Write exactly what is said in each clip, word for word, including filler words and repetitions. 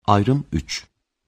Ayrım üç.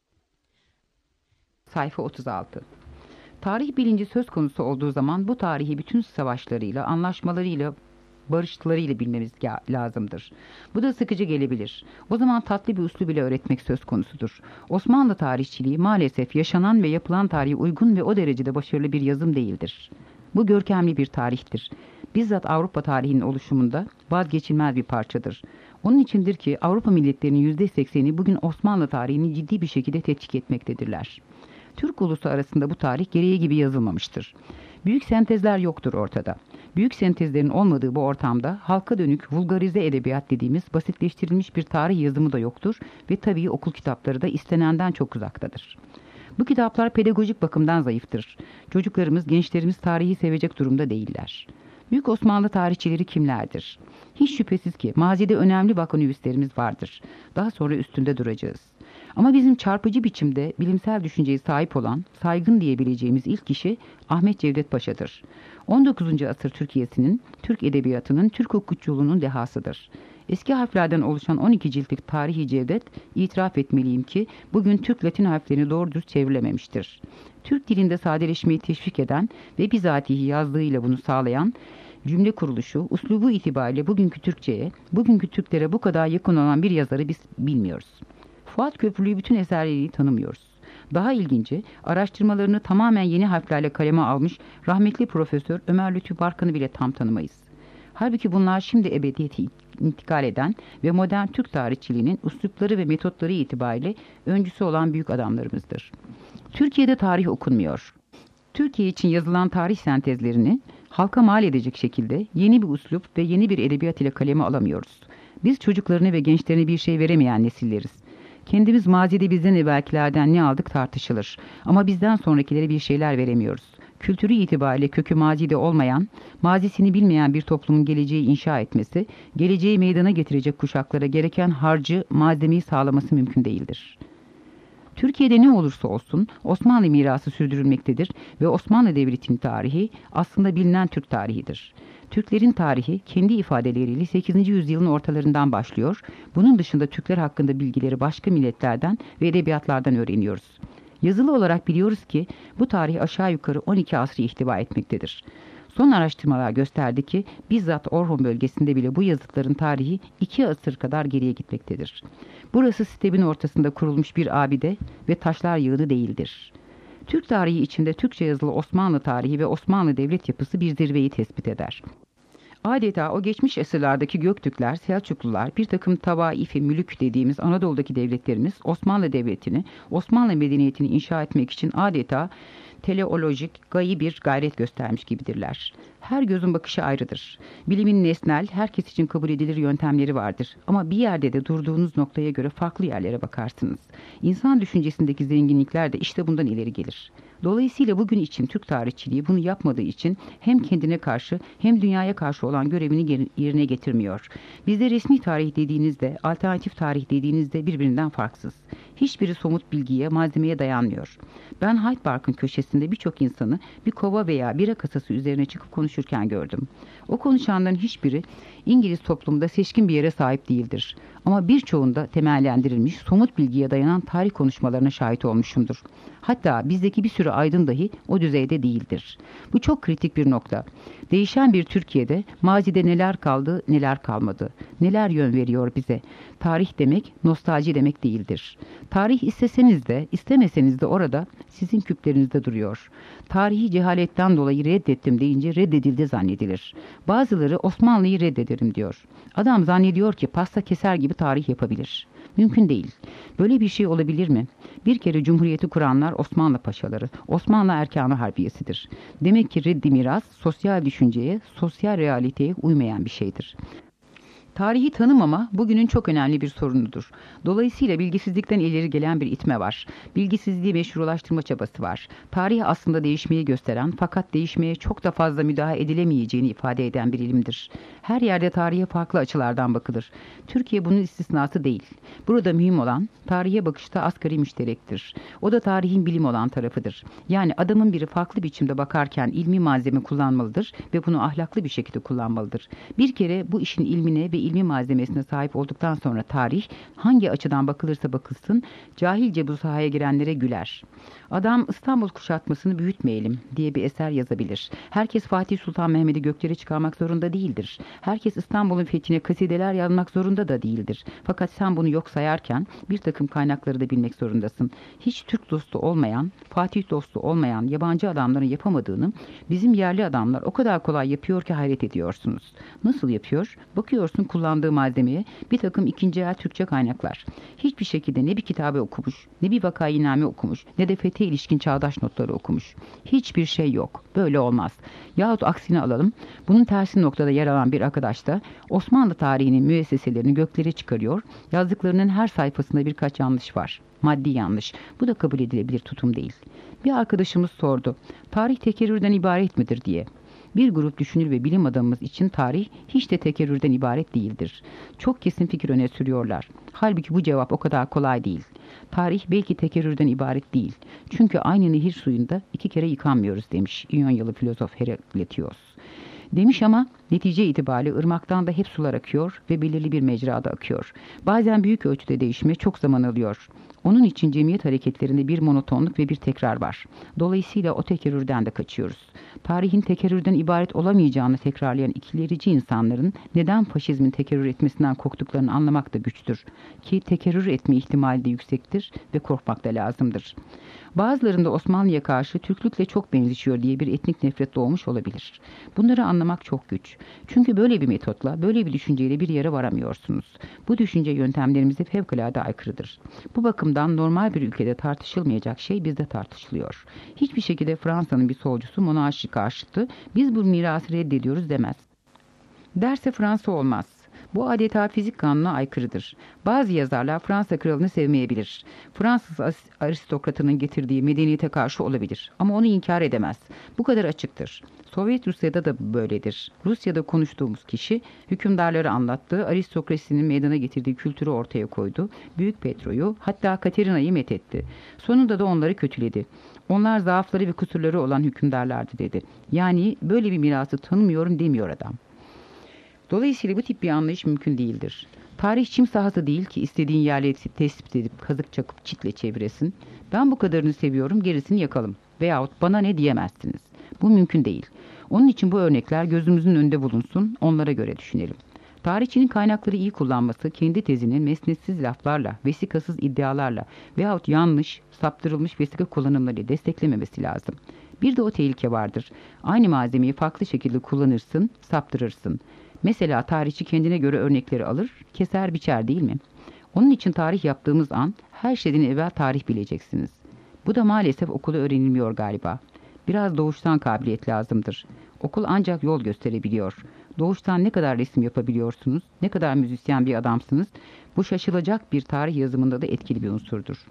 Sayfa otuz altı. Tarih bilinci söz konusu olduğu zaman bu tarihi bütün savaşlarıyla, anlaşmalarıyla, barışlarıyla bilmemiz lazımdır. Bu da sıkıcı gelebilir. O zaman tatlı bir üslup bile öğretmek söz konusudur. Osmanlı tarihçiliği maalesef yaşanan ve yapılan tarihe uygun ve o derecede başarılı bir yazım değildir. Bu görkemli bir tarihtir. Bizzat Avrupa tarihinin oluşumunda vazgeçilmez bir parçadır. Onun içindir ki Avrupa milletlerinin yüzde sekseni bugün Osmanlı tarihini ciddi bir şekilde tetkik etmektedirler. Türk ulusu arasında bu tarih gereği gibi yazılmamıştır. Büyük sentezler yoktur ortada. Büyük sentezlerin olmadığı bu ortamda halka dönük vulgarize edebiyat dediğimiz basitleştirilmiş bir tarih yazımı da yoktur ve tabii okul kitapları da istenenden çok uzaktadır. Bu kitaplar pedagojik bakımdan zayıftır. Çocuklarımız, gençlerimiz tarihi sevecek durumda değiller. Büyük Osmanlı tarihçileri kimlerdir? Hiç şüphesiz ki mazide önemli vakanüvislerimiz vardır. Daha sonra üstünde duracağız. Ama bizim çarpıcı biçimde bilimsel düşünceye sahip olan, saygın diyebileceğimiz ilk kişi Ahmet Cevdet Paşa'dır. on dokuzuncu asır Türkiye'sinin, Türk edebiyatının, Türk hukukçuluğunun dehasıdır. Eski harflerden oluşan on iki ciltlik Tarihi Cevdet, itiraf etmeliyim ki bugün Türk Latin harflerini doğru düz çevrilememiştir. Türk dilinde sadeleşmeyi teşvik eden ve bizatihi yazdığıyla bunu sağlayan, cümle kuruluşu, uslubu itibariyle bugünkü Türkçe'ye, bugünkü Türklere bu kadar yakın olan bir yazarı biz bilmiyoruz. Fuat Köprülü'yü bütün eserleriyle tanımıyoruz. Daha ilginci, araştırmalarını tamamen yeni harflerle kaleme almış rahmetli Profesör Ömer Lütfü Barkan'ı bile tam tanımayız. Halbuki bunlar şimdi ebediyete intikal eden ve modern Türk tarihçiliğinin üslupları ve metotları itibariyle öncüsü olan büyük adamlarımızdır. Türkiye'de tarih okunmuyor. Türkiye için yazılan tarih sentezlerini halka mal edecek şekilde yeni bir üslup ve yeni bir edebiyat ile kaleme alamıyoruz. Biz çocuklarına ve gençlerine bir şey veremeyen nesilleriz. Kendimiz mazide bizden evvelkilerden ne aldık tartışılır. Ama bizden sonrakilere bir şeyler veremiyoruz. Kültürü itibariyle kökü mazide olmayan, mazisini bilmeyen bir toplumun geleceği inşa etmesi, geleceği meydana getirecek kuşaklara gereken harcı, malzemeyi sağlaması mümkün değildir. Türkiye'de ne olursa olsun Osmanlı mirası sürdürülmektedir ve Osmanlı Devleti'nin tarihi aslında bilinen Türk tarihidir. Türklerin tarihi kendi ifadeleriyle sekizinci yüzyılın ortalarından başlıyor. Bunun dışında Türkler hakkında bilgileri başka milletlerden ve edebiyatlardan öğreniyoruz. Yazılı olarak biliyoruz ki bu tarih aşağı yukarı on iki asrı ihtiva etmektedir. Son araştırmalar gösterdi ki bizzat Orhun bölgesinde bile bu yazıtların tarihi iki asır kadar geriye gitmektedir. Burası stepin ortasında kurulmuş bir abide ve taşlar yığını değildir. Türk tarihi içinde Türkçe yazılı Osmanlı tarihi ve Osmanlı devlet yapısı bir zirveyi tespit eder. Adeta o geçmiş asırlardaki Göktürkler, Selçuklular, bir takım tavaifi mülük dediğimiz Anadolu'daki devletlerimiz Osmanlı Devleti'ni, Osmanlı medeniyetini inşa etmek için adeta teleolojik, gayi bir gayret göstermiş gibidirler. Her gözün bakışı ayrıdır. Bilimin nesnel, herkes için kabul edilir yöntemleri vardır. Ama bir yerde de durduğunuz noktaya göre farklı yerlere bakarsınız. İnsan düşüncesindeki zenginlikler de işte bundan ileri gelir. Dolayısıyla bugün için Türk tarihçiliği bunu yapmadığı için hem kendine karşı hem dünyaya karşı olan görevini yerine getirmiyor. Bizde resmi tarih dediğinizde, alternatif tarih dediğinizde birbirinden farksız. Hiçbiri somut bilgiye, malzemeye dayanmıyor. Ben Hyde Park'ın köşesinde birçok insanı bir kova veya bira kasası üzerine çıkıp konuşurken gördüm. O konuşanların hiçbiri İngiliz toplumda seçkin bir yere sahip değildir. Ama birçoğunda temellendirilmiş, somut bilgiye dayanan tarih konuşmalarına şahit olmuşumdur. Hatta bizdeki bir sürü aydın dahi o düzeyde değildir. Bu çok kritik bir nokta. Değişen bir Türkiye'de mazide neler kaldı, neler kalmadı. Neler yön veriyor bize? Tarih demek, nostalji demek değildir. Tarih isteseniz de, istemeseniz de orada sizin küplerinizde duruyor. Tarihi cehaletten dolayı reddettim deyince reddedildi zannedilir. Bazıları Osmanlı'yı reddederim diyor. Adam zannediyor ki pasta keser gibi tarih yapabilir. Mümkün değil. Böyle bir şey olabilir mi? Bir kere Cumhuriyeti kuranlar Osmanlı paşaları, Osmanlı erkanı harbiyesidir. Demek ki reddi miras, sosyal düşünceye, sosyal realiteye uymayan bir şeydir. Tarihi tanımama bugünün çok önemli bir sorunudur. Dolayısıyla bilgisizlikten ileri gelen bir itme var. Bilgisizliği meşrulaştırma çabası var. Tarih aslında değişmeyi gösteren fakat değişmeye çok da fazla müdahale edilemeyeceğini ifade eden bir ilimdir. Her yerde tarihe farklı açılardan bakılır. Türkiye bunun istisnası değil. Burada mühim olan tarihe bakışta asgari müşterektir. O da tarihin bilim olan tarafıdır. Yani adamın biri farklı biçimde bakarken ilmi malzeme kullanmalıdır ve bunu ahlaklı bir şekilde kullanmalıdır. Bir kere bu işin ilmine ve ilmi malzemesine sahip olduktan sonra tarih, hangi açıdan bakılırsa bakılsın, cahilce bu sahaya girenlere güler. Adam İstanbul kuşatmasını büyütmeyelim diye bir eser yazabilir. Herkes Fatih Sultan Mehmet'i göklere çıkarmak zorunda değildir. Herkes İstanbul'un fethine kasideler yazmak zorunda da değildir. Fakat sen bunu yok sayarken bir takım kaynakları da bilmek zorundasın. Hiç Türk dostu olmayan, Fatih dostu olmayan yabancı adamların yapamadığını bizim yerli adamlar o kadar kolay yapıyor ki hayret ediyorsunuz. Nasıl yapıyor? Bakıyorsun kullandığı malzemeye bir takım ikinci el Türkçe kaynaklar. Hiçbir şekilde ne bir kitabı okumuş, ne bir vakayiname okumuş, ne de fethe ilişkin çağdaş notları okumuş. Hiçbir şey yok. Böyle olmaz. Yahut aksini alalım. Bunun tersi noktada yer alan bir arkadaş da Osmanlı tarihinin müesseselerini göklere çıkarıyor. Yazdıklarının her sayfasında birkaç yanlış var. Maddi yanlış. Bu da kabul edilebilir tutum değil. Bir arkadaşımız sordu. Tarih tekerrürden ibaret midir diye. Bir grup düşünür ve bilim adamımız için tarih hiç de tekerrürden ibaret değildir. Çok kesin fikir öne sürüyorlar. Halbuki bu cevap o kadar kolay değil. Tarih belki tekerrürden ibaret değil. Çünkü aynı nehir suyunda iki kere yıkanmıyoruz demiş İyonyalı filozof Herakletios. Demiş ama netice itibariyle ırmaktan da hep sular akıyor ve belirli bir mecrada akıyor. Bazen büyük ölçüde değişme çok zaman alıyor. Onun için cemiyet hareketlerinde bir monotonluk ve bir tekrar var. Dolayısıyla o tekerrürden de kaçıyoruz. Tarihin tekerrürden ibaret olamayacağını tekrarlayan ikilerici insanların neden faşizmin tekerrür etmesinden korktuklarını anlamak da güçtür. Ki tekerrür etme ihtimali de yüksektir ve korkmak da lazımdır. Bazılarında Osmanlı'ya karşı Türklükle çok benzişiyor diye bir etnik nefret doğmuş olabilir. Bunları anlamak çok güç. Çünkü böyle bir metotla, böyle bir düşünceyle bir yere varamıyorsunuz. Bu düşünce yöntemlerimize fevkalade aykırıdır. Bu bakımdan normal bir ülkede tartışılmayacak şey bizde tartışılıyor. Hiçbir şekilde Fransa'nın bir solcusu monarşi karşıtı, biz bu mirası reddediyoruz demez. Derse Fransa olmaz. Bu adeta fizik kanununa aykırıdır. Bazı yazarlar Fransa kralını sevmeyebilir. Fransız aristokratının getirdiği medeniyete karşı olabilir. Ama onu inkar edemez. Bu kadar açıktır. Sovyet Rusya'da da böyledir. Rusya'da konuştuğumuz kişi hükümdarları anlattığı, aristokrasinin meydana getirdiği kültürü ortaya koydu. Büyük Petro'yu, hatta Katerina'yı methetti. Sonunda da onları kötüledi. Onlar zaafları ve kusurları olan hükümdarlardı dedi. Yani böyle bir mirası tanımıyorum demiyor adam. Dolayısıyla bu tip bir anlayış mümkün değildir. Tarih çim sahası değil ki istediğin yerleri tespit edip kazık çakıp çitle çeviresin. Ben bu kadarını seviyorum, gerisini yakalım. Veyahut bana ne diyemezsiniz. Bu mümkün değil. Onun için bu örnekler gözümüzün önünde bulunsun, onlara göre düşünelim. Tarihçinin kaynakları iyi kullanması, kendi tezinin mesnetsiz laflarla, vesikasız iddialarla veyahut yanlış, saptırılmış vesika kullanımları desteklememesi lazım. Bir de o tehlike vardır. Aynı malzemeyi farklı şekilde kullanırsın, saptırırsın. Mesela tarihçi kendine göre örnekleri alır, keser biçer değil mi? Onun için tarih yaptığımız an her şeyden evvel tarih bileceksiniz. Bu da maalesef okulda öğrenilmiyor galiba. Biraz doğuştan kabiliyet lazımdır. Okul ancak yol gösterebiliyor. Doğuştan ne kadar resim yapabiliyorsunuz, ne kadar müzisyen bir adamsınız, bu şaşılacak bir tarih yazımında da etkili bir unsurdur.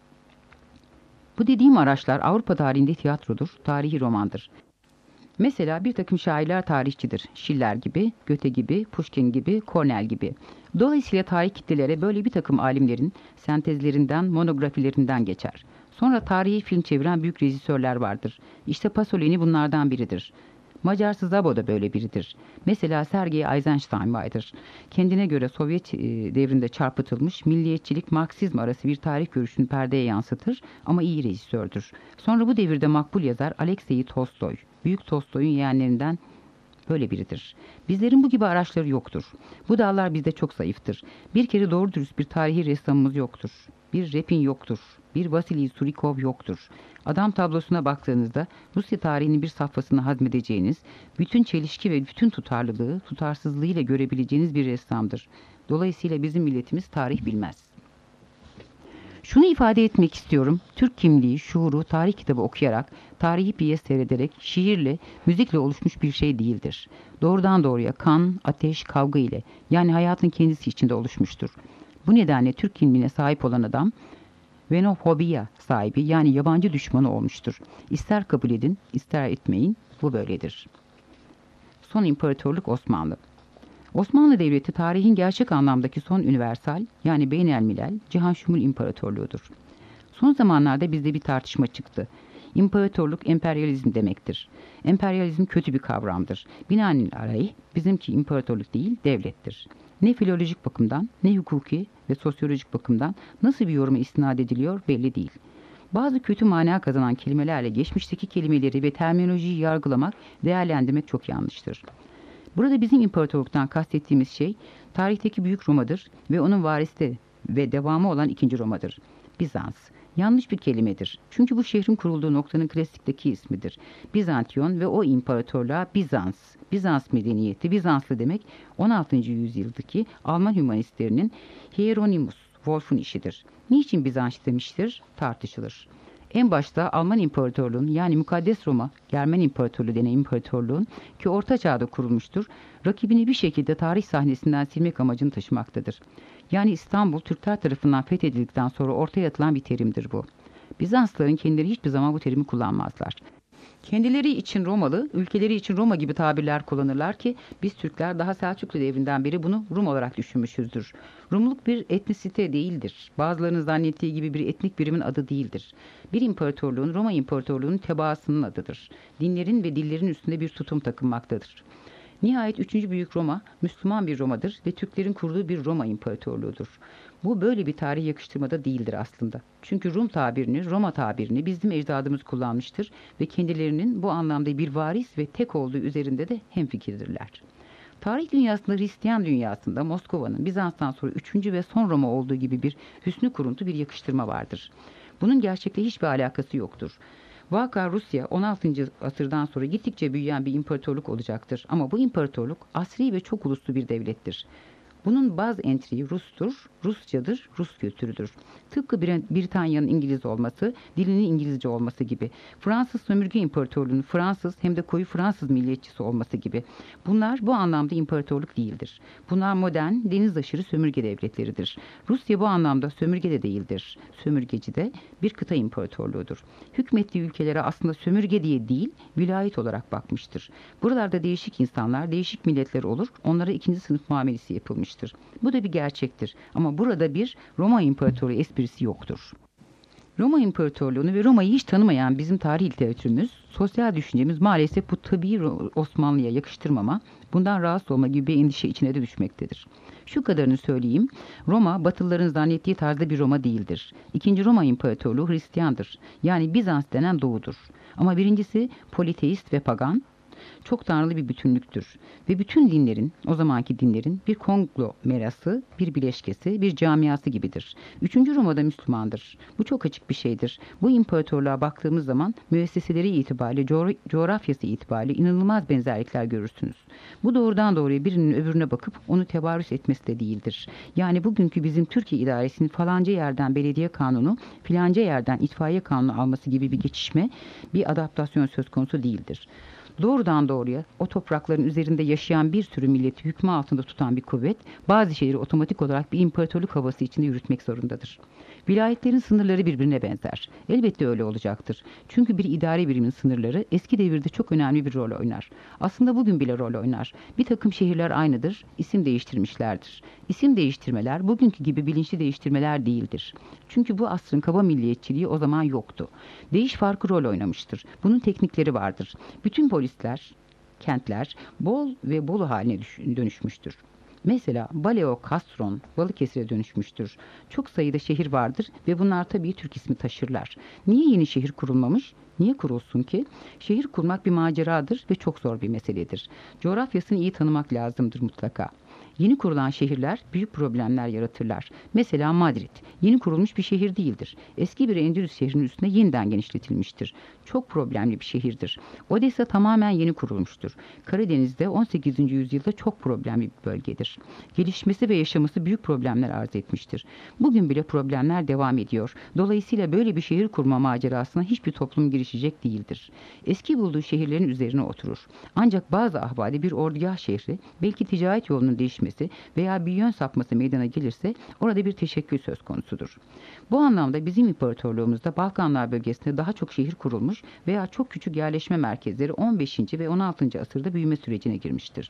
Bu dediğim araçlar Avrupa tarihinde tiyatrodur, tarihi romandır. Mesela bir takım şairler tarihçidir. Schiller gibi, Goethe gibi, Pushkin gibi, Cornell gibi. Dolayısıyla tarih kitlelere böyle bir takım alimlerin sentezlerinden, monografilerinden geçer. Sonra tarihi film çeviren büyük rejisörler vardır. İşte Pasolini bunlardan biridir. Macar Szabo da böyle biridir. Mesela Sergei Eisenstein vardır. Kendine göre Sovyet devrinde çarpıtılmış milliyetçilik Marksizm arası bir tarih görüşünü perdeye yansıtır ama iyi rejisördür. Sonra bu devirde makbul yazar Alexei Tolstoy, Büyük Tolstoy'un yeğenlerinden böyle biridir. Bizlerin bu gibi araçları yoktur. Bu dağlar bizde çok zayıftır. Bir kere doğru dürüst bir tarihi ressamımız yoktur. Bir Repin yoktur. Bir Vasily Surikov yoktur. Adam tablosuna baktığınızda Rusya tarihinin bir safhasını hazmedeceğiniz, bütün çelişki ve bütün tutarlılığı, tutarsızlığıyla görebileceğiniz bir ressamdır. Dolayısıyla bizim milletimiz tarih bilmez. Şunu ifade etmek istiyorum. Türk kimliği, şuuru, tarih kitabı okuyarak, tarihi piyes seyrederek, şiirle, müzikle oluşmuş bir şey değildir. Doğrudan doğruya kan, ateş, kavga ile, yani hayatın kendisi içinde oluşmuştur. Bu nedenle Türk kimliğine sahip olan adam, Venofobiya sahibi, yani yabancı düşmanı olmuştur. İster kabul edin, ister etmeyin, bu böyledir. Son imparatorluk Osmanlı. Osmanlı Devleti tarihin gerçek anlamdaki son üniversal, yani beynelmilel, cihan şumul imparatorluğudur. Son zamanlarda bizde bir tartışma çıktı. İmparatorluk emperyalizm demektir. Emperyalizm kötü bir kavramdır. Binaenaleyh bizimki imparatorluk değil, devlettir. ne filolojik bakımdan, ne hukuki ve sosyolojik bakımdan nasıl bir yoruma istinad ediliyor belli değil. Bazı kötü mana kazanan kelimelerle geçmişteki kelimeleri ve terminolojiyi yargılamak, değerlendirmek çok yanlıştır. Burada bizim imparatorluktan kastettiğimiz şey, tarihteki Büyük Roma'dır ve onun varisi ve devamı olan ikinci Roma'dır. Bizans. Yanlış bir kelimedir. Çünkü bu şehrin kurulduğu noktanın klasikteki ismidir. Bizantiyon ve o imparatorluğa Bizans. Bizans medeniyeti, Bizanslı demek on altıncı yüzyıldaki Alman hümanistlerinin Hieronymus Wolff'un işidir. Niçin Bizans demiştir? Tartışılır. En başta Alman İmparatorluğu'nun yani Mukaddes Roma, Germen İmparatorluğu denen imparatorluğun ki Orta Çağ'da kurulmuştur, rakibini bir şekilde tarih sahnesinden silmek amacını taşımaktadır. Yani İstanbul Türkler tarafından fethedildikten sonra ortaya atılan bir terimdir bu. Bizanslıların kendileri hiçbir zaman bu terimi kullanmazlar. Kendileri için Romalı, ülkeleri için Roma gibi tabirler kullanırlar ki biz Türkler daha Selçuklu devrinden beri bunu Rum olarak düşünmüşüzdür. Rumluk bir etnisite değildir. Bazılarının zannettiği gibi bir etnik birimin adı değildir. Bir imparatorluğun, Roma İmparatorluğu'nun tebaasının adıdır. Dinlerin ve dillerin üstünde bir tutum takınmaktadır. Nihayet üçüncü Büyük Roma, Müslüman bir Roma'dır ve Türklerin kurduğu bir Roma İmparatorluğu'dur. Bu böyle bir tarih yakıştırmada değildir aslında. Çünkü Rum tabirini, Roma tabirini bizim ecdadımız kullanmıştır ve kendilerinin bu anlamda bir varis ve tek olduğu üzerinde de hemfikirdirler. Tarih dünyasında, Hristiyan dünyasında Moskova'nın Bizans'tan sonra üçüncü ve son Roma olduğu gibi bir hüsnü kuruntu bir yakıştırma vardır. Bunun gerçekle hiçbir alakası yoktur. Vaka Rusya on altıncı asırdan sonra gittikçe büyüyen bir imparatorluk olacaktır. Ama bu imparatorluk asri ve çok uluslu bir devlettir. Bunun baz entriği Rus'tur, Rusçadır, Rus kültürüdür. Tıpkı Britanya'nın İngiliz olması, dilinin İngilizce olması gibi. Fransız sömürge imparatorluğunun Fransız hem de koyu Fransız milliyetçisi olması gibi. Bunlar bu anlamda imparatorluk değildir. Bunlar modern, deniz aşırı sömürge devletleridir. Rusya bu anlamda sömürge de değildir. Sömürgeci de bir kıta imparatorluğudur. Hükmettiği ülkelere aslında sömürge diye değil, vilayet olarak bakmıştır. Buralarda değişik insanlar, değişik milletler olur, onlara ikinci sınıf muamelesi yapılmıştır. Bu da bir gerçektir. Ama burada bir Roma İmparatorluğu esprisi yoktur. Roma İmparatorluğu'nu ve Roma'yı hiç tanımayan bizim tarih literatürümüz, sosyal düşüncemiz maalesef bu tabii Osmanlı'ya yakıştırmama, bundan rahatsız olma gibi bir endişe içine de düşmektedir. Şu kadarını söyleyeyim, Roma, Batılıların zannettiği tarzda bir Roma değildir. İkinci Roma İmparatorluğu Hristiyandır. Yani Bizans denen doğudur. Ama birincisi politeist ve pagan, çok tanrılı bir bütünlüktür. Ve bütün dinlerin, o zamanki dinlerin bir konglomerası, bir bileşkesi, bir camiası gibidir. Üçüncü Roma'da Müslümandır. Bu çok açık bir şeydir. Bu imparatorluğa baktığımız zaman müesseseleri itibariyle, coğra- coğrafyası itibariyle inanılmaz benzerlikler görürsünüz. Bu doğrudan doğruya birinin öbürüne bakıp onu tebarüs etmesi de değildir. Yani bugünkü bizim Türkiye idaresinin falanca yerden belediye kanunu, filanca yerden itfaiye kanunu alması gibi bir geçişme, bir adaptasyon söz konusu değildir. Doğrudan doğruya o toprakların üzerinde yaşayan bir sürü milleti hükmü altında tutan bir kuvvet, bazı şeyleri otomatik olarak bir imparatorluk havası içinde yürütmek zorundadır. Vilayetlerin sınırları birbirine benzer. Elbette öyle olacaktır. Çünkü bir idare birimin sınırları eski devirde çok önemli bir rol oynar. Aslında bugün bile rol oynar. Bir takım şehirler aynıdır, isim değiştirmişlerdir. İsim değiştirmeler bugünkü gibi bilinçli değiştirmeler değildir. Çünkü bu asrın kaba milliyetçiliği o zaman yoktu. Değiş farkı rol oynamıştır. Bunun teknikleri vardır. Bütün polisler, kentler bol ve bolu haline dönüşmüştür. Mesela Baleo Castron Balıkesir'e dönüşmüştür. Çok sayıda şehir vardır ve bunlar tabii Türk ismi taşırlar. Niye yeni şehir kurulmamış? Niye kurulsun ki? Şehir kurmak bir maceradır ve çok zor bir meseledir. Coğrafyasını iyi tanımak lazımdır mutlaka. Yeni kurulan şehirler büyük problemler yaratırlar. Mesela Madrid, yeni kurulmuş bir şehir değildir. Eski bir Endülüs şehrinin üstüne yeniden genişletilmiştir. Çok problemli bir şehirdir. Odessa tamamen yeni kurulmuştur. Karadeniz'de on sekizinci yüzyılda çok problemli bir bölgedir. Gelişmesi ve yaşaması büyük problemler arz etmiştir. Bugün bile problemler devam ediyor. Dolayısıyla böyle bir şehir kurma macerasına hiçbir toplum girişecek değildir. Eski bulduğu şehirlerin üzerine oturur. Ancak bazı ahvali bir ordugah şehri, belki ticaret yolunun değişmesi veya bir yön sapması meydana gelirse orada bir teşekkül söz konusudur. Bu anlamda bizim imparatorluğumuzda Balkanlar bölgesinde daha çok şehir kurulmuş veya çok küçük yerleşme merkezleri on beşinci ve on altıncı asırda büyüme sürecine girmiştir.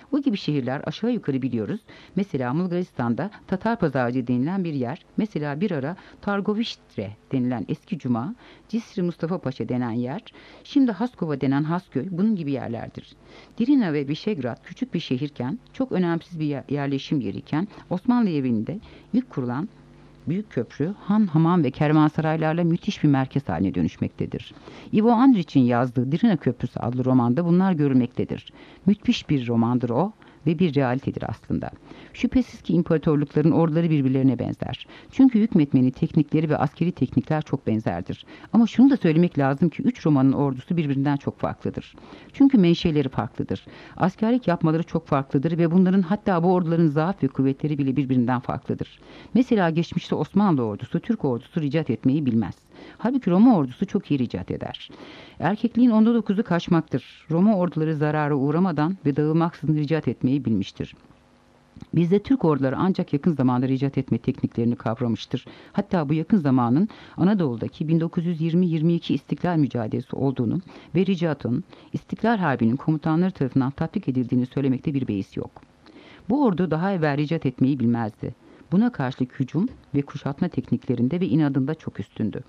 O gibi şehirler aşağı yukarı biliyoruz. Mesela Bulgaristan'da Tatar Pazarcı denilen bir yer, mesela bir ara Targoviştre denilen eski cuma, Cisri Mustafa Paşa denen yer, şimdi Haskova denen Hasköy bunun gibi yerlerdir. Drina ve Visegrad küçük bir şehirken, çok önemsiz bir yerleşim yeriyken, Osmanlı evinde ilk kurulan Büyük köprü, han, hamam ve kervansaraylarla müthiş bir merkez haline dönüşmektedir. Ivo Andrić'in yazdığı Drina Köprüsü adlı romanda bunlar görülmektedir. Müthiş bir romandır o ve bir realitedir aslında. Şüphesiz ki imparatorlukların orduları birbirlerine benzer. Çünkü hükmetmenin teknikleri ve askeri teknikler çok benzerdir. Ama şunu da söylemek lazım ki üç Roma'nın ordusu birbirinden çok farklıdır. Çünkü menşeleri farklıdır. Askerlik yapmaları çok farklıdır ve bunların, hatta bu orduların zaaf ve kuvvetleri bile birbirinden farklıdır. Mesela geçmişte Osmanlı ordusu Türk ordusu ricat etmeyi bilmez. Halbuki Roma ordusu çok iyi ricat eder. Erkekliğin onda dokuzu kaçmaktır. Roma orduları zarara uğramadan ve dağılmaksızın ricat etmeyi bilmiştir. Bizde Türk orduları ancak yakın zamanda ricat etme tekniklerini kavramıştır. Hatta bu yakın zamanın Anadolu'daki bin dokuz yüz yirmi yirmi iki İstiklal mücadelesi olduğunu ve ricatın İstiklal Harbi'nin komutanları tarafından tatbik edildiğini söylemekte bir beis yok. Bu ordu daha evvel ricat etmeyi bilmezdi. Buna karşılık hücum ve kuşatma tekniklerinde ve inadında çok üstündü.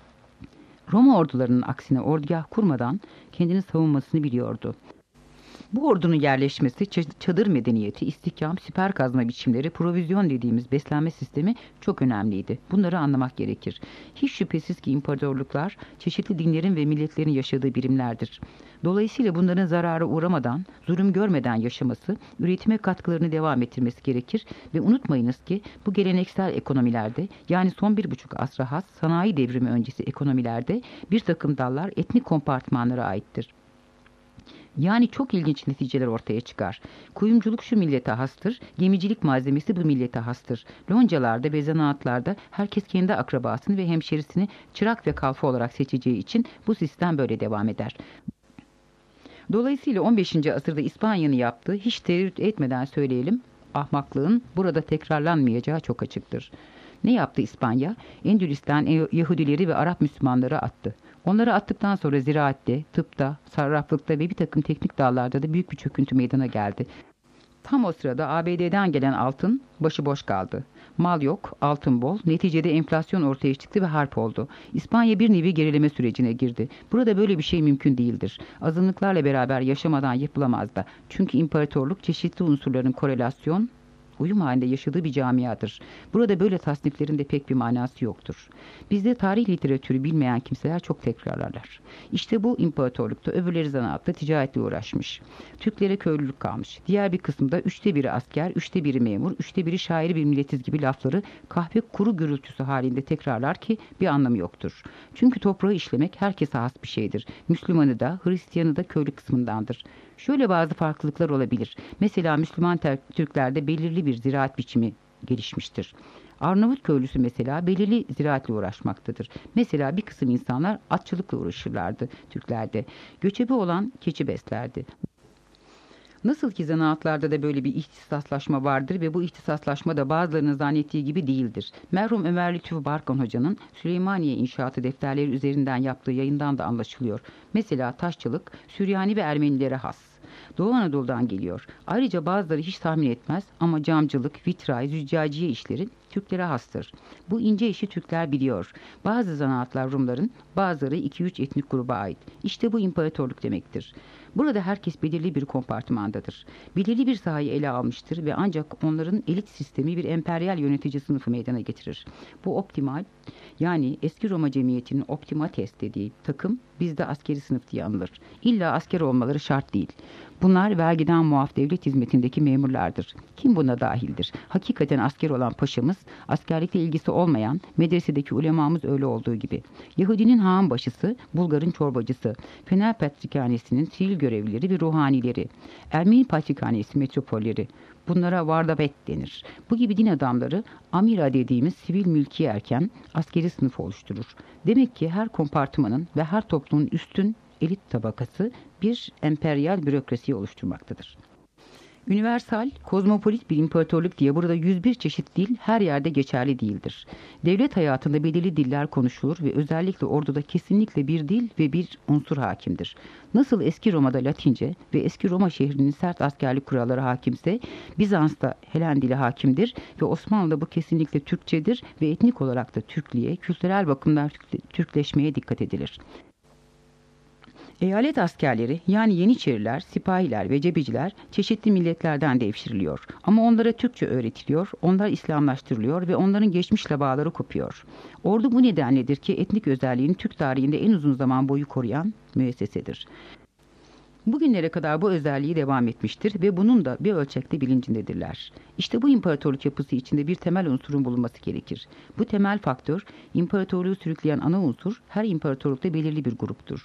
Roma ordularının aksine ordugah kurmadan kendini savunmasını biliyordu. Bu ordunun yerleşmesi, çadır medeniyeti, istihkam, siper kazma biçimleri, provizyon dediğimiz beslenme sistemi çok önemliydi. Bunları anlamak gerekir. Hiç şüphesiz ki imparatorluklar çeşitli dinlerin ve milletlerin yaşadığı birimlerdir. Dolayısıyla bunların zarara uğramadan, zulüm görmeden yaşaması, üretime katkılarını devam ettirmesi gerekir ve unutmayınız ki bu geleneksel ekonomilerde, yani son bir buçuk asra has sanayi devrimi öncesi ekonomilerde bir takım dallar etnik kompartmanlara aittir. Yani çok ilginç neticeler ortaya çıkar. Kuyumculuk şu millete hastır, gemicilik malzemesi bu millete hastır. Loncalarda ve zanaatlarda herkes kendi akrabasını ve hemşerisini çırak ve kalfa olarak seçeceği için bu sistem böyle devam eder. Dolayısıyla on beşinci asırda İspanya'nın yaptığı, hiç tereddüt etmeden söyleyelim, ahmaklığın burada tekrarlanmayacağı çok açıktır. Ne yaptı İspanya? Endülüs'ten Yahudileri ve Arap Müslümanları attı. Onları attıktan sonra ziraatte, tıpta, sarraflıkta ve bir takım teknik dallarda da büyük bir çöküntü meydana geldi. Tam o sırada A B D'den gelen altın başıboş kaldı. Mal yok, altın bol, neticede enflasyon ortaya çıktı ve harp oldu. İspanya bir nevi gerileme sürecine girdi. Burada böyle bir şey mümkün değildir. Azınlıklarla beraber yaşamadan yapılamaz da. Çünkü imparatorluk çeşitli unsurların korelasyon, uyum halinde yaşadığı bir camiadır. Burada böyle tasniflerin de pek bir manası yoktur. Bizde tarih literatürü bilmeyen kimseler çok tekrarlarlar. İşte bu imparatorlukta öbürleri zanaatta, ticaretle uğraşmış. Türklere köylülük kalmış. Diğer bir kısımda üçte biri asker, üçte biri memur, üçte biri şairi bir milletiz gibi lafları kahve kuru gürültüsü halinde tekrarlar ki bir anlamı yoktur. Çünkü toprağı işlemek herkese has bir şeydir. Müslümanı da, Hristiyanı da köylü kısmındandır. Şöyle bazı farklılıklar olabilir. Mesela Müslüman Türklerde belirli bir ziraat biçimi gelişmiştir. Arnavut köylüsü mesela belirli ziraatle uğraşmaktadır. Mesela bir kısım insanlar atçılıkla uğraşırlardı Türklerde. Göçebe olan keçi beslerdi. Nasıl ki zanaatlarda da böyle bir ihtisaslaşma vardır ve bu ihtisaslaşma da bazılarının zannettiği gibi değildir. Merhum Ömer Lütfü Barkan Hoca'nın Süleymaniye İnşaatı defterleri üzerinden yaptığı yayından da anlaşılıyor. Mesela taşçılık Süryani ve Ermenilere has. Doğu Anadolu'dan geliyor. Ayrıca bazıları hiç tahmin etmez ama camcılık, vitray, züccaciye işleri Türklere hastır. Bu ince işi Türkler biliyor. Bazı zanaatlar Rumların, bazıları iki üç etnik gruba ait. İşte bu imparatorluk demektir. Burada herkes belirli bir kompartımandadır. Belirli bir sahayı ele almıştır ve ancak onların elit sistemi bir emperyal yönetici sınıfı meydana getirir. Bu optimal, yani eski Roma cemiyetinin optimates dediği takım bizde askeri sınıf diye anılır. İlla asker olmaları şart değil. Bunlar vergiden muaf devlet hizmetindeki memurlardır. Kim buna dahildir? Hakikaten asker olan paşamız, askerlikle ilgisi olmayan medresedeki ulemamız öyle olduğu gibi. Yahudinin hağın başısı, Bulgar'ın çorbacısı, Fener Patrikhanesi'nin sivil görevlileri ve ruhanileri, Ermeni Patrikhanesi metropolleri. Bunlara vardavet denir. Bu gibi din adamları amira dediğimiz sivil mülki erken askeri sınıfı oluşturur. Demek ki her kompartımanın ve her toplumun üstün elit tabakası bir emperyal bürokrasiyi oluşturmaktadır. Universal, kozmopolit bir imparatorluk diye burada yüz bir çeşit dil her yerde geçerli değildir. Devlet hayatında belirli diller konuşulur ve özellikle orduda kesinlikle bir dil ve bir unsur hakimdir. Nasıl eski Roma'da Latince ve eski Roma şehrinin sert askerlik kuralları hakimse, Bizans'ta Helen dili hakimdir ve Osmanlı'da bu kesinlikle Türkçedir ve etnik olarak da Türklüğe, kültürel bakımdan Türkleşmeye dikkat edilir. Eyalet askerleri yani Yeniçeriler, sipahiler ve cebeciler çeşitli milletlerden devşiriliyor. Ama onlara Türkçe öğretiliyor, onlar İslamlaştırılıyor ve onların geçmişle bağları kopuyor. Ordu bu nedenledir ki etnik özelliğini Türk tarihinde en uzun zaman boyu koruyan müessesedir. Bugünlere kadar bu özelliği devam etmiştir ve bunun da bir ölçekte bilincindedirler. İşte bu imparatorluk yapısı içinde bir temel unsurun bulunması gerekir. Bu temel faktör, imparatorluğu sürükleyen ana unsur her imparatorlukta belirli bir gruptur.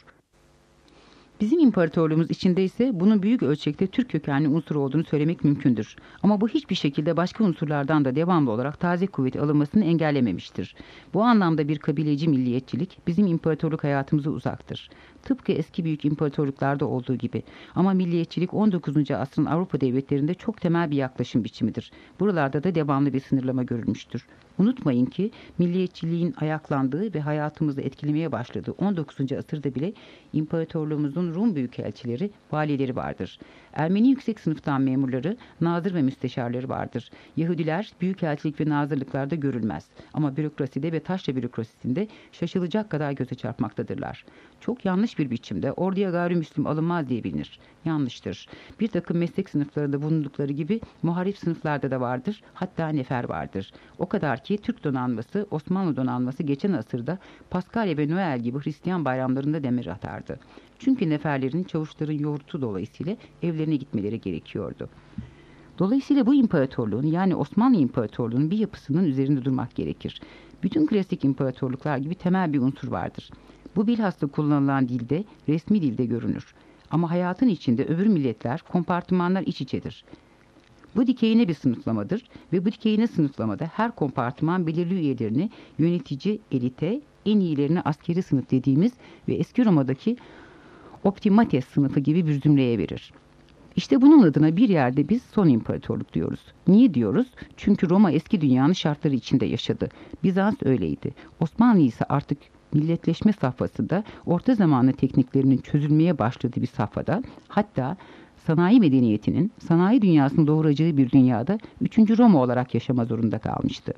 Bizim imparatorluğumuz içinde ise bunun büyük ölçekte Türk kökenli unsur olduğunu söylemek mümkündür. Ama bu hiçbir şekilde başka unsurlardan da devamlı olarak taze kuvvet alınmasını engellememiştir. Bu anlamda bir kabileci milliyetçilik bizim imparatorluk hayatımıza uzaktır. Tıpkı eski büyük imparatorluklarda olduğu gibi. Ama milliyetçilik on dokuzuncu asrın Avrupa devletlerinde çok temel bir yaklaşım biçimidir. Buralarda da devamlı bir sınırlama görülmüştür. Unutmayın ki milliyetçiliğin ayaklandığı ve hayatımızı etkilemeye başladığı on dokuzuncu asırda bile imparatorluğumuzun Rum büyükelçileri, valileri vardır. Ermeni yüksek sınıftan memurları, nazır ve müsteşarları vardır. Yahudiler büyükelçilik ve nazırlıklarda görülmez. Ama bürokraside ve taşra bürokrasisinde şaşılacak kadar göze çarpmaktadırlar. Çok yanlış bir biçimde orduya gayrimüslim alınmaz diye bilinir. Yanlıştır. Bir takım meslek sınıflarında bulundukları gibi muharip sınıflarda da vardır. Hatta nefer vardır. O kadar ki Türk donanması, Osmanlı donanması geçen asırda Paskalya ve Noel gibi Hristiyan bayramlarında demir atardı. Çünkü neferlerin, çavuşların yoğurtu dolayısıyla evlerine gitmeleri gerekiyordu. Dolayısıyla bu imparatorluğun yani Osmanlı İmparatorluğu'nun bir yapısının üzerinde durmak gerekir. Bütün klasik imparatorluklar gibi temel bir unsur vardır. Bu bilhassa kullanılan dilde, resmi dilde görünür. Ama hayatın içinde öbür milletler, kompartımanlar iç içedir. Bu dikeyine bir sınıflamadır ve bu dikeyine sınıflamada her kompartıman belirli üyelerini yönetici, elite, en iyilerini askeri sınıf dediğimiz ve eski Roma'daki optimates sınıfı gibi bir zümreye verir. İşte bunun adına bir yerde biz son imparatorluk diyoruz. Niye diyoruz? Çünkü Roma eski dünyanın şartları içinde yaşadı. Bizans öyleydi. Osmanlı ise artık milletleşme safhasında orta zamanlı tekniklerinin çözülmeye başladığı bir safhada, hatta sanayi medeniyetinin, sanayi dünyasının doğuracağı bir dünyada üçüncü Roma olarak yaşama zorunda kalmıştı.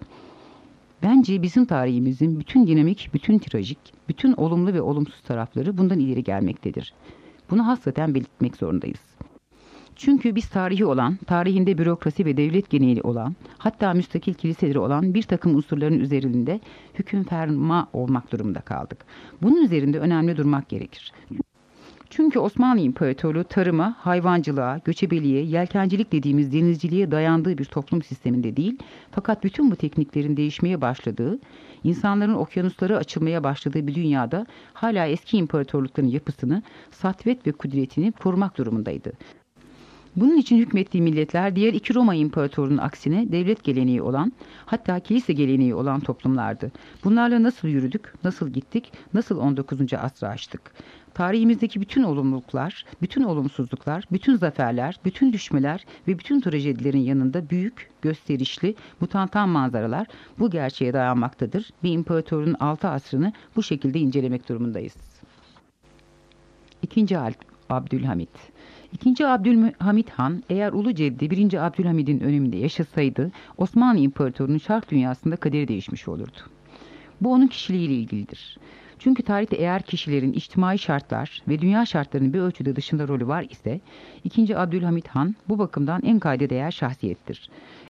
Bence bizim tarihimizin bütün dinamik, bütün trajik, bütün olumlu ve olumsuz tarafları bundan ileri gelmektedir. Bunu hasreten belirtmek zorundayız. Çünkü biz tarihi olan, tarihinde bürokrasi ve devlet geneli olan, hatta müstakil kiliseleri olan bir takım unsurların üzerinde hüküm ferma olmak durumunda kaldık. Bunun üzerinde önemli durmak gerekir. Çünkü Osmanlı İmparatorluğu tarıma, hayvancılığa, göçebeliğe, yelkencilik dediğimiz denizciliğe dayandığı bir toplum sisteminde değil, fakat bütün bu tekniklerin değişmeye başladığı, insanların okyanusları açılmaya başladığı bir dünyada hala eski imparatorlukların yapısını, satvet ve kudretini korumak durumundaydı. Bunun için hükmettiği milletler diğer iki Roma İmparatorluğu'nun aksine devlet geleneği olan, hatta kilise geleneği olan toplumlardı. Bunlarla nasıl yürüdük, nasıl gittik, nasıl on dokuzuncu asrı aştık? Tarihimizdeki bütün olumluluklar, bütün olumsuzluklar, bütün zaferler, bütün düşmeler ve bütün trajedilerin yanında büyük, gösterişli, mutantan manzaralar bu gerçeğe dayanmaktadır ve imparatorluğun altı asrını bu şekilde incelemek durumundayız. İkinci Abdülhamit. İkinci Abdülhamit Han eğer Ulu Ceddi birinci Abdülhamid'in öneminde yaşasaydı Osmanlı İmparatorluğu'nun şark dünyasında kaderi değişmiş olurdu. Bu onun kişiliğiyle ilgilidir. Çünkü tarihte eğer kişilerin içtimai şartlar ve dünya şartlarının bir ölçüde dışında rolü var ise ikinci Abdülhamit Han bu bakımdan en kayda değer şahsiyettir.